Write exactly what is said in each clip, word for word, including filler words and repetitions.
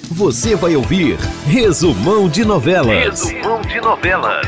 Você vai ouvir Resumão de Novelas. Resumão de Novelas.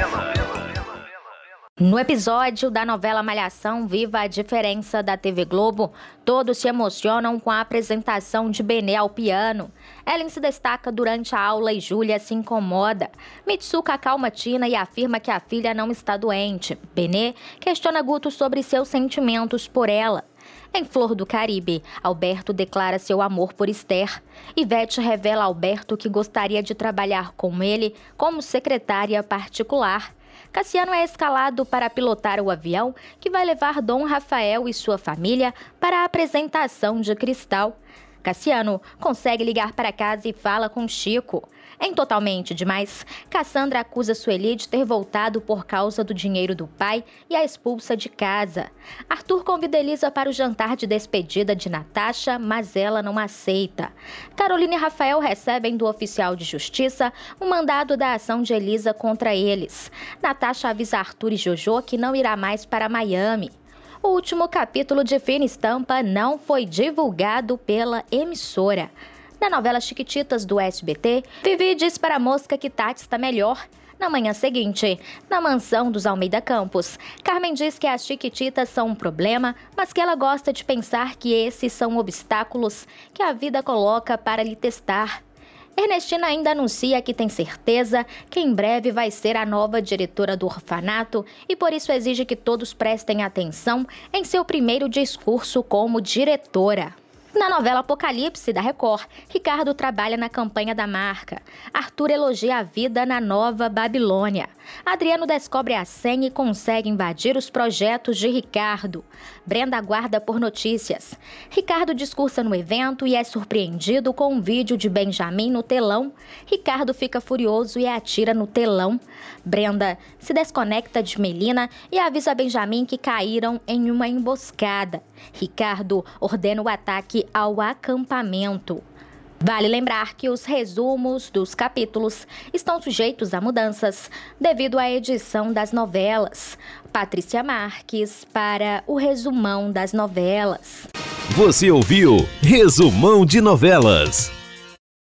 No episódio da novela Malhação Viva a Diferença da T V Globo, todos se emocionam com a apresentação de Benê ao piano. Ellen se destaca durante a aula e Júlia se incomoda. Mitsuka acalma Tina e afirma que a filha não está doente. Benê questiona Guto sobre seus sentimentos por ela. Em Flor do Caribe, Alberto declara seu amor por Esther. Ivete revela a Alberto que gostaria de trabalhar com ele como secretária particular. Cassiano é escalado para pilotar o avião que vai levar Dom Rafael e sua família para a apresentação de Cristal. Cassiano consegue ligar para casa e fala com Chico. Em Totalmente Demais, Cassandra acusa Sueli de ter voltado por causa do dinheiro do pai e a expulsa de casa. Arthur convida Elisa para o jantar de despedida de Natasha, mas ela não aceita. Carolina e Rafael recebem do oficial de justiça um mandado da ação de Elisa contra eles. Natasha avisa Arthur e Jojo que não irá mais para Miami. O último capítulo de Fina Estampa não foi divulgado pela emissora. Na novela Chiquititas do S B T, Vivi diz para a Mosca que Tati está melhor. Na manhã seguinte, na mansão dos Almeida Campos, Carmen diz que as Chiquititas são um problema, mas que ela gosta de pensar que esses são obstáculos que a vida coloca para lhe testar. Ernestina ainda anuncia que tem certeza que em breve vai ser a nova diretora do orfanato e por isso exige que todos prestem atenção em seu primeiro discurso como diretora. Na novela Apocalipse, da Record, Ricardo trabalha na campanha da marca. Arthur elogia a vida na Nova Babilônia. Adriano descobre a senha e consegue invadir os projetos de Ricardo. Brenda aguarda por notícias. Ricardo discursa no evento e é surpreendido com um vídeo de Benjamin no telão. Ricardo fica furioso e atira no telão. Brenda se desconecta de Melina e avisa a Benjamin que caíram em uma emboscada. Ricardo ordena o ataque ao acampamento. Vale lembrar que os resumos dos capítulos estão sujeitos a mudanças devido à edição das novelas. Patrícia Marques para o Resumão das Novelas. Você ouviu Resumão de Novelas.